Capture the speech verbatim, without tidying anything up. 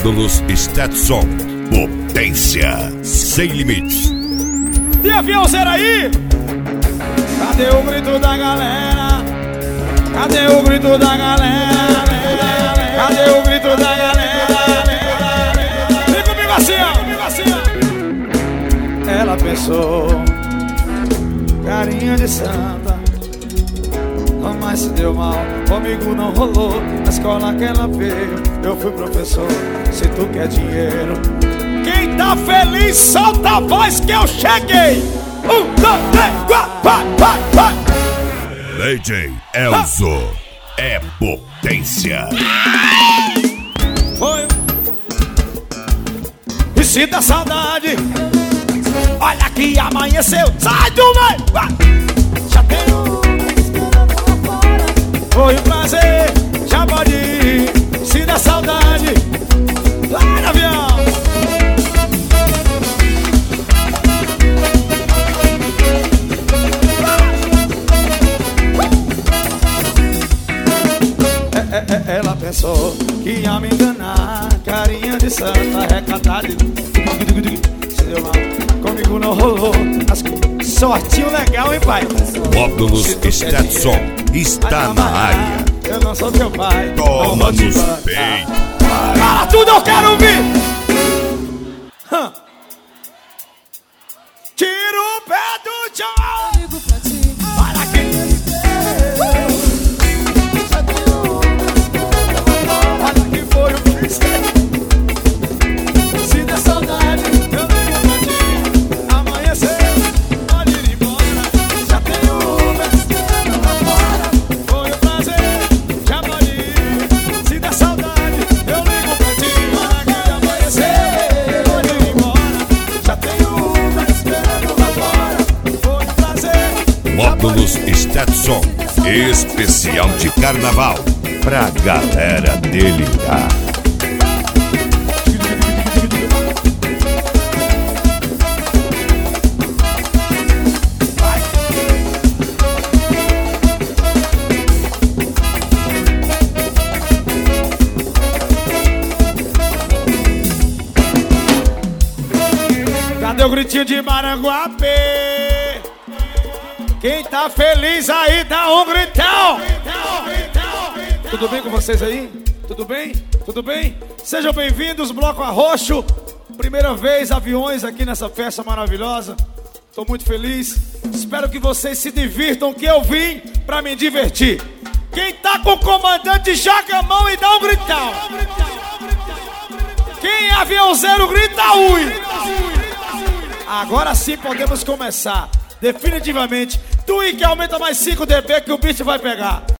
Módulos Stetson, potência sem limites. Tem avião zero aí? Cadê o grito da galera? Cadê o grito da galera? Cadê o grito da galera? Vem comigo assim, ó, comigo assim, ó. Ela pensou, carinha de santa, mas se deu mal, comigo não rolou. Na escola que ela veio, eu fui professor. Se tu quer dinheiro, quem tá feliz, solta a voz que eu cheguei. Um, dois, três, quatro, vai, vai, vai. D J Elzo é potência. Foi. E se dá saudade, olha que amanheceu. Sai do meio, vai. Já tenho. Foi um prazer, já pode ir. Se dá saudade, vai no avião. É, é, é, ela pensou que ia me enganar, carinha de santa, recatada. Se deu mal, comigo não rolou. Sortinho legal, hein, pai? Módulos Stetson está na área. Eu não sou teu pai. Toma nos peitos. Para tudo, eu quero ouvir. Hum. Tira o pé do chão. Para aqui. Olha que foi o que se der saudade, eu ligo pra ti. Amanhecer, pode ir embora. Já tenho Uber esperando lá fora. Foi um prazer, já pode ir. Se der saudade, eu ligo pra ti. Olha que amanhecer, pode ir embora. Já tenho Uber esperando lá fora. Foi um prazer. Módulos Stetson, especial de carnaval, pra galera delirar. Cadê o gritinho de Maranguape? Quem tá feliz aí dá um gritão. Tudo bem com vocês aí? Tudo bem? Tudo bem? Sejam bem-vindos, Bloco Arroxo. Primeira vez aviões aqui nessa festa maravilhosa. Tô muito feliz. Espero que vocês se divirtam, que eu vim pra me divertir. Quem tá com o comandante, joga a mão e dá um gritão. Quem é avião zero, grita ui. Agora sim podemos começar. Definitivamente, tu que aumenta mais cinco decibéis que o bicho vai pegar.